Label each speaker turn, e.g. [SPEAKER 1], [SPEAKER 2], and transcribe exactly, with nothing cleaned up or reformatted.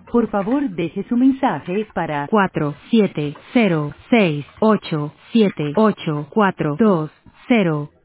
[SPEAKER 1] Por favor, deje su mensaje para cuatro siete cero seis ocho siete ocho cuatro dos cero.